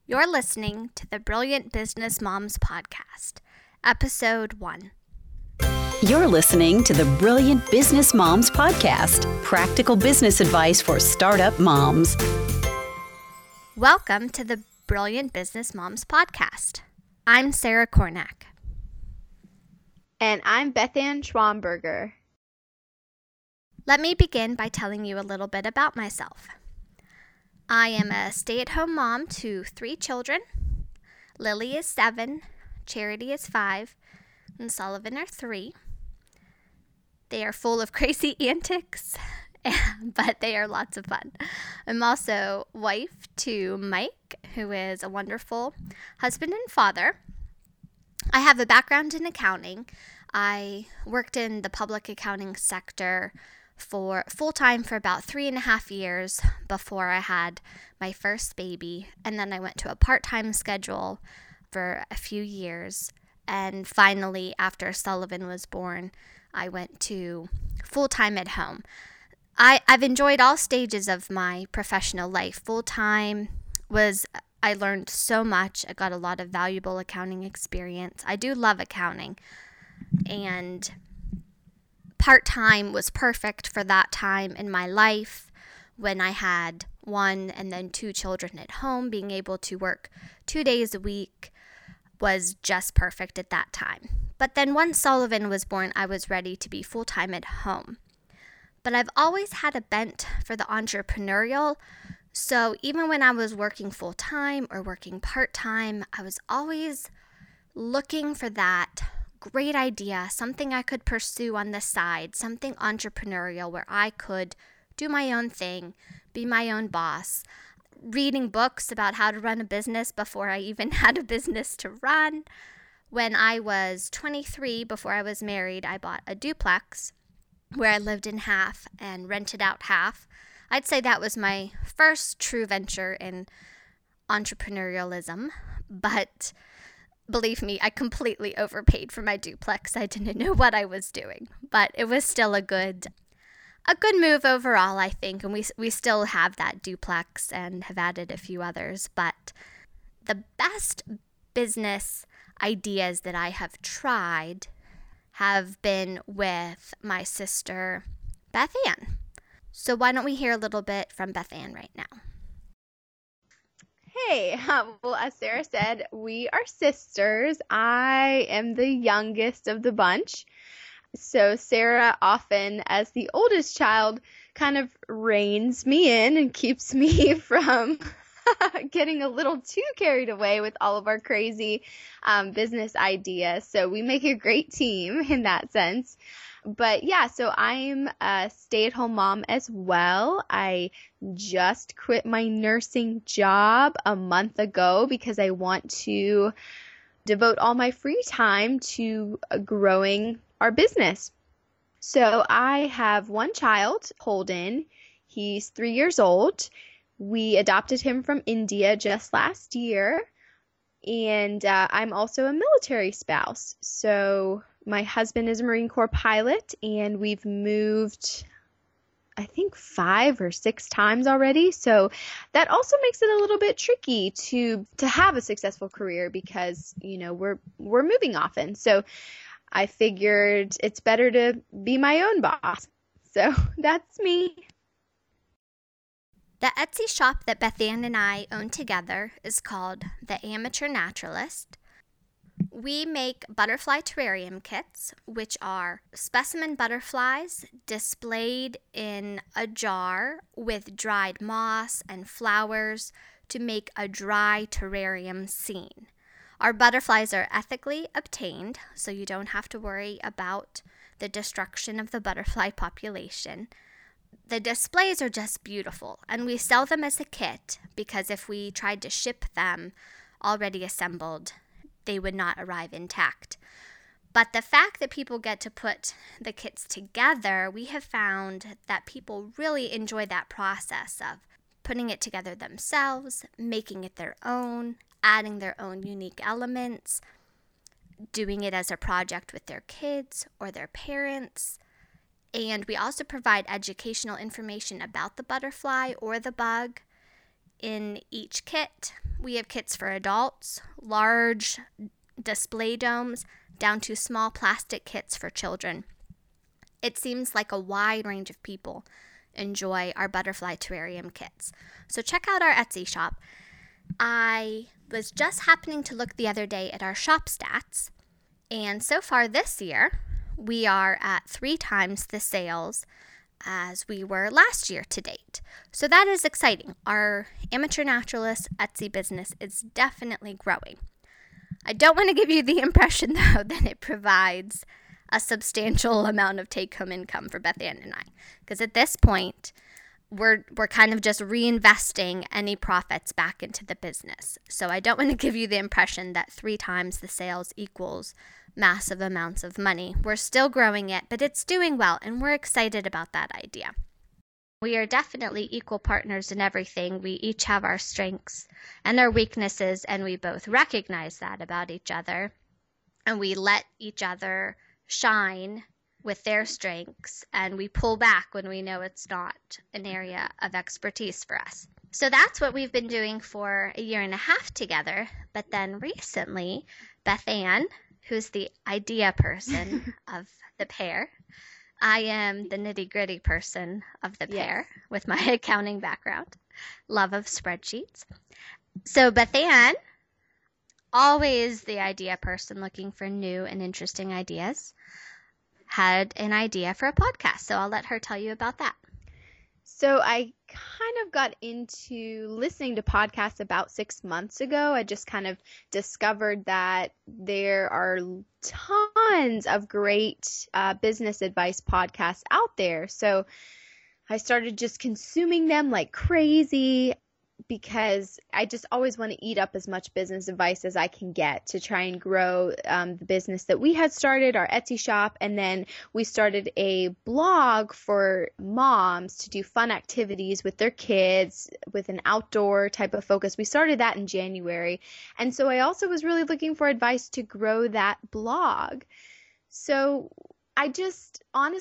You're listening to the Brilliant Business Moms Podcast, Episode 1. You're listening to the Brilliant Business Moms Podcast, practical business advice for startup moms. Welcome to the Brilliant Business Moms Podcast. I'm Sarah Kornack. And I'm Beth Ann Schwamberger. Let me begin by telling you a little bit about myself. I am a stay-at-home mom to 3 children. Lily is 7, Charity is 5, and Sullivan are 3. They are full of crazy antics, but they are lots of fun. I'm also wife to Mike, who is a wonderful husband and father. I have a background in accounting. I worked in the public accounting sector for full-time for about 3.5 years before I had my first baby. And then I went to a part-time schedule for a few years. And finally, after Sullivan was born, I went to full-time at home. I've enjoyed all stages of my professional life. Full-time I learned so much. I got a lot of valuable accounting experience. I do love accounting. And part-time was perfect for that time in my life when I had 1 and then 2 children at home. Being able to work 2 days a week was just perfect at that time. But then once Sullivan was born, I was ready to be full-time at home. But I've always had a bent for the entrepreneurial. So even when I was working full-time or working part-time, I was always looking for that great idea, something I could pursue on the side, something entrepreneurial where I could do my own thing, be my own boss, reading books about how to run a business before I even had a business to run. When I was 23, before I was married, I bought a duplex where I lived in half and rented out half. I'd say that was my first true venture in entrepreneurialism, but believe me, I completely overpaid for my duplex. I didn't know what I was doing, but it was still a good move overall, I think. And we still have that duplex and have added a few others. But the best business ideas that I have tried have been with my sister, Beth Ann. So why don't we hear a little bit from Beth Ann right now? Hey, well, as Sarah said, we are sisters. I am the youngest of the bunch. So Sarah often, as the oldest child, kind of reins me in and keeps me from getting a little too carried away with all of our crazy business ideas. So we make a great team in that sense. But yeah, so I'm a stay-at-home mom as well. I just quit my nursing job a month ago because I want to devote all my free time to growing our business. So I have one child, Holden. He's 3 years old. We adopted him from India just last year. And I'm also a military spouse. So my husband is a Marine Corps pilot, and we've moved, I think, 5 or 6 times already. So that also makes it a little bit tricky to have a successful career because, you know, we're moving often. So I figured it's better to be my own boss. So that's me. The Etsy shop that Beth Ann and I own together is called The Amateur Naturalist. We make butterfly terrarium kits, which are specimen butterflies displayed in a jar with dried moss and flowers to make a dry terrarium scene. Our butterflies are ethically obtained, so you don't have to worry about the destruction of the butterfly population. The displays are just beautiful, and we sell them as a kit because if we tried to ship them already assembled, they would not arrive intact. But the fact that people get to put the kits together, we have found that people really enjoy that process of putting it together themselves, making it their own, adding their own unique elements, doing it as a project with their kids or their parents. And we also provide educational information about the butterfly or the bug in each kit. We have kits for adults, large display domes, down to small plastic kits for children. It seems like a wide range of people enjoy our butterfly terrarium kits. So check out our Etsy shop. I was just happening to look the other day at our shop stats, and so far this year, we are at 3 times the sales as we were last year to date. So that is exciting. Our Amateur Naturalist Etsy business is definitely growing. I don't want to give you the impression, though, that it provides a substantial amount of take-home income for Beth Ann and I, because at this point, we're kind of just reinvesting any profits back into the business. So I don't want to give you the impression that 3 times the sales equals massive amounts of money. We're still growing it, but it's doing well, and we're excited about that idea. We are definitely equal partners in everything. We each have our strengths and our weaknesses, and we both recognize that about each other, and we let each other shine with their strengths, and we pull back when we know it's not an area of expertise for us. So that's what we've been doing for a year and a half together. But then recently, Beth Ann, who's the idea person of the pair, I am the nitty-gritty person of the pair with my accounting background, love of spreadsheets. So Beth Ann, always the idea person looking for new and interesting ideas, had an idea for a podcast. So I'll let her tell you about that. So I kind of got into listening to podcasts about 6 months ago. I just kind of discovered that there are tons of great business advice podcasts out there. So I started just consuming them like crazy, because I just always want to eat up as much business advice as I can get to try and grow the business that we had started, our Etsy shop. And then we started a blog for moms to do fun activities with their kids with an outdoor type of focus. We started that in January. And so I also was really looking for advice to grow that blog. So I just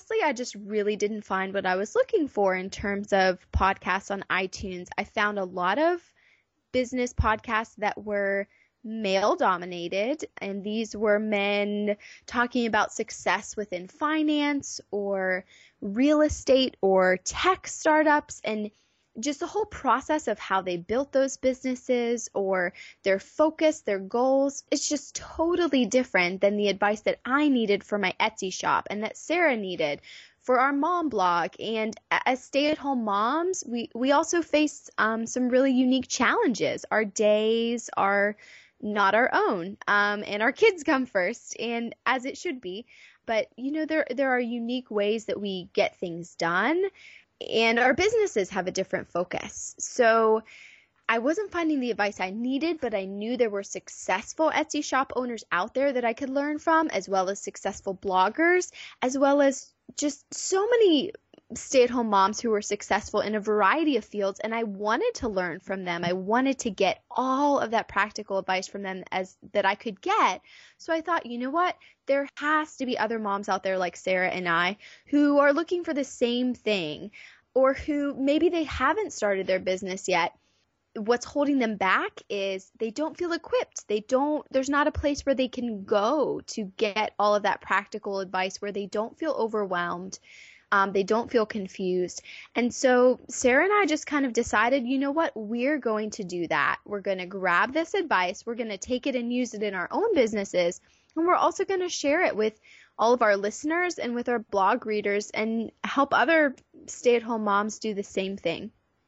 really didn't find what I was looking for in terms of podcasts on iTunes. I found a lot of business podcasts that were male dominated, and these were men talking about success within finance or real estate or tech startups, and just the whole process of how they built those businesses or their focus, their goals. It's just totally different than the advice that I needed for my Etsy shop and that Sarah needed for our mom blog. And as stay-at-home moms, we also face some really unique challenges. Our days are not our own, and our kids come first, and as it should be. But, there are unique ways that we get things done, and our businesses have a different focus. So I wasn't finding the advice I needed, but I knew there were successful Etsy shop owners out there that I could learn from, as well as successful bloggers, as well as just so many stay-at-home moms who were successful in a variety of fields, and I wanted to learn from them. I wanted to get all of that practical advice from them that I could get. So I thought, you know what? There has to be other moms out there like Sarah and I who are looking for the same thing, or who maybe they haven't started their business yet. What's holding them back is they don't feel equipped. There's not a place where they can go to get all of that practical advice, where they don't feel overwhelmed. They don't feel confused. And so Sarah and I just kind of decided, you know what, we're going to do that. We're going to grab this advice. We're going to take it and use it in our own businesses. And we're also going to share it with all of our listeners and with our blog readers and help other stay-at-home moms do the same thing.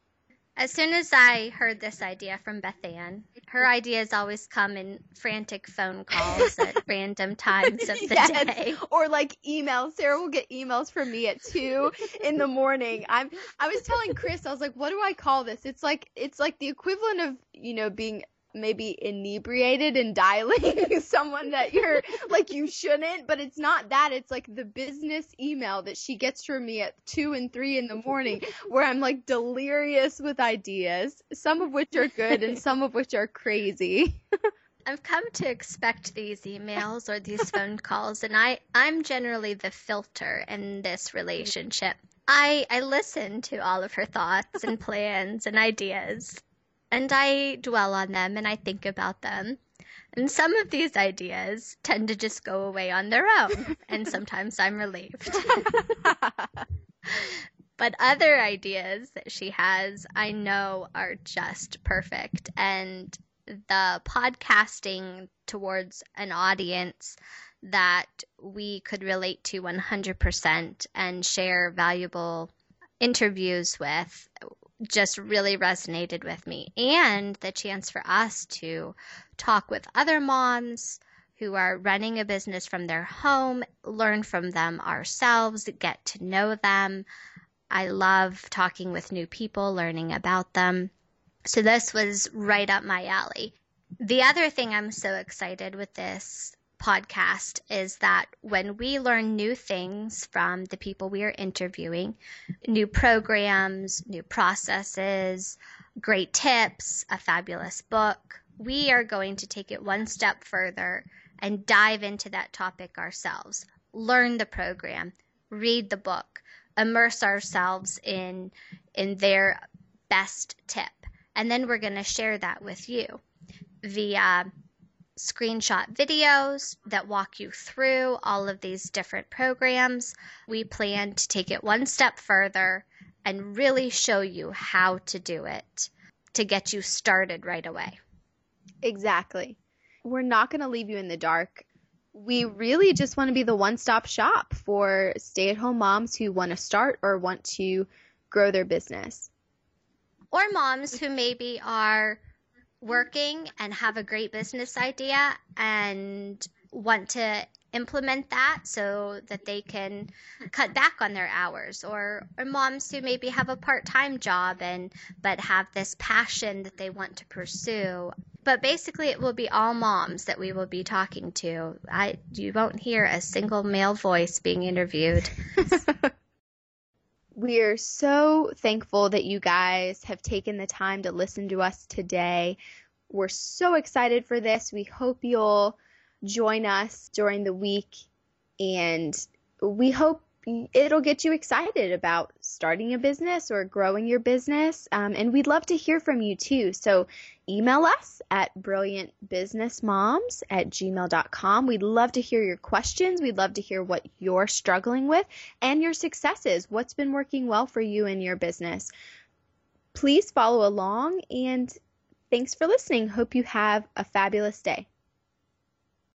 As soon as I heard this idea from Beth Ann, her ideas always come in frantic phone calls at random times of the day. Or like emails. Sarah will get emails from me at 2 in the morning. I was telling Chris, I was like, what do I call this? It's like the equivalent of, being maybe inebriated and dialing someone that you're like you shouldn't, but it's not that. It's like the business email that she gets from me at 2 and 3 in the morning, where I'm like delirious with ideas, some of which are good and some of which are crazy. I've come to expect these emails or these phone calls, and I'm generally the filter in this relationship. I listen to all of her thoughts and plans and ideas, and I dwell on them and I think about them. And some of these ideas tend to just go away on their own, and sometimes I'm relieved. But other ideas that she has, I know are just perfect. And the podcasting towards an audience that we could relate to 100% and share valuable interviews with just really resonated with me. And the chance for us to talk with other moms who are running a business from their home, learn from them ourselves, get to know them. I love talking with new people, learning about them. So this was right up my alley. The other thing I'm so excited with this podcast is that when we learn new things from the people we are interviewing, new programs, new processes, great tips, a fabulous book, we are going to take it one step further and dive into that topic ourselves. Learn the program, read the book, immerse ourselves in their best tip. And then we're going to share that with you via screenshot videos that walk you through all of these different programs. We plan to take it one step further and really show you how to do it to get you started right away. Exactly. We're not going to leave you in the dark. We really just want to be the one-stop shop for stay-at-home moms who want to start or want to grow their business. Or moms who maybe are working and have a great business idea and want to implement that so that they can cut back on their hours, or moms who maybe have a part-time job but have this passion that they want to pursue. But basically it will be all moms that we will be talking to. You won't hear a single male voice being interviewed. We are so thankful that you guys have taken the time to listen to us today. We're so excited for this. We hope you'll join us during the week, and we hope it'll get you excited about starting a business or growing your business. And we'd love to hear from you too. So email us at brilliantbusinessmoms@gmail.com. We'd love to hear your questions. We'd love to hear what you're struggling with and your successes. What's been working well for you in your business? Please follow along, and thanks for listening. Hope you have a fabulous day.